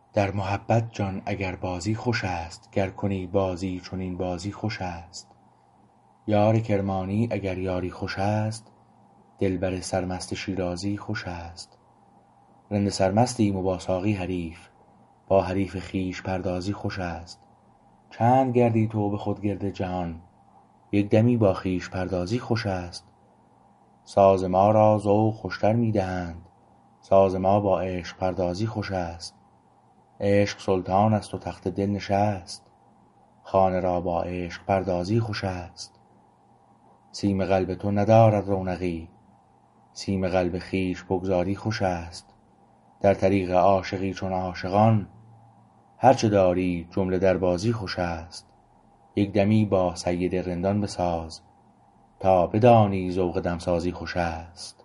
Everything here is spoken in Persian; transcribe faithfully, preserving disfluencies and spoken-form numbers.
در محبت جان اگر بازی خوش است گر کنی بازی چنین بازی خوش است یار کرمانی اگر یاری خوش است دلبر سرمست شیرازی خوش است رند سرمستیم و با ساقی حریف با حریف خویش پردازی خوش است چند گردی تو به خود گرد جهان یک دمی با خویش پردازی خوش است ساز ما را ذوق خوشتر می دهند ساز ما با عشق پردازی خوش است عشق سلطان است و تخت دل نشست خانه را با عشق پردازی خوش است سیم قلب تو ندارد رونقی سیم قلب خویش بگذاری خوش است در طریق عاشقی چون عاشقان هر چه داری جمله در بازی خوش است یک دمی با سید رندان بساز تا بدانی ذوق دمسازی خوش است